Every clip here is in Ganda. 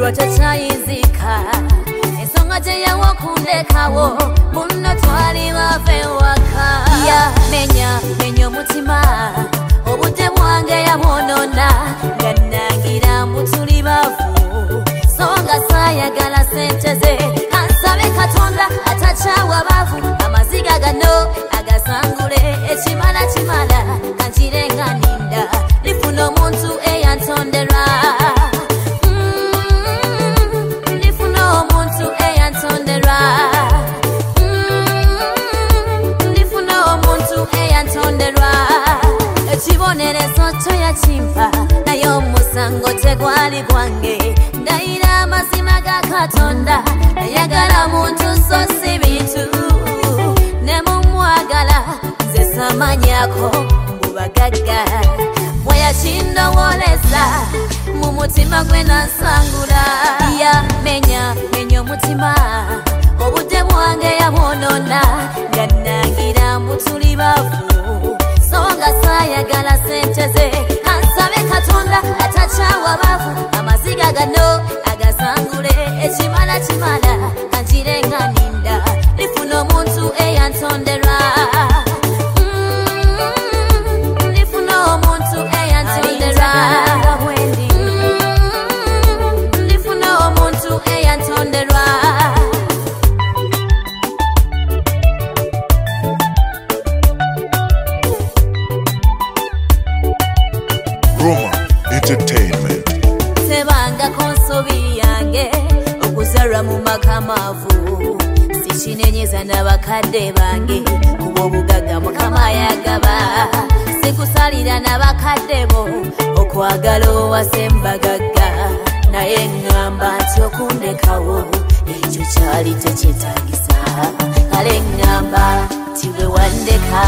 chayizika ensonga gyeyawo okundekawo muno twali bafe waka menya omutima obudde bwange yabwonona nga nangira mbu tuli bafu so nga saayagala sente ze kansabe katonda atakyawa bafu amaziga gano agasangule ekimala kimala kankirenga ninda lifuna omuntu eyantondera ekibonerezo kyo yakimpa naye omusango tegwali gwange ndayira amazima ga katonda ayagala muntu so si bintu ne mumwagala nze samanyako mbubagagga bwe yakindowoleza mu mutima gwe nansangula menya omutima obudde bwange yabwonona nga nangira mbu tuli bafu songa saayagala sente ze kansabe katonda atakyawa bafu amaziga gano agasangule ekimala kimala kankirenga ninda lifuna omuntu eyantondera lifuna omuntu eyantondera lifuna omuntu eyantondera Entertainment. Sebanga konsobi yange okuzalwa mu makamavu sikinenyeza n'abakadde bange kuba obugagga mukama yagaba sikusalira n'abakadde bo okwagala owasembagagga naye ngamba nti okundekawo ekyo kyali tekyetagisa kale ngamba nti bwe wandeka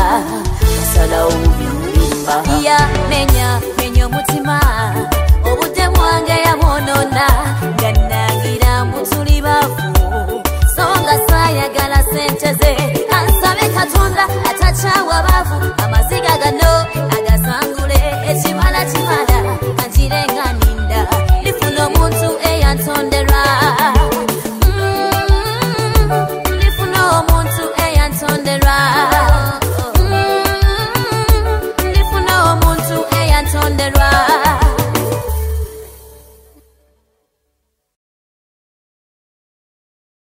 osalawo bubi olimba menya omutima obudde bwange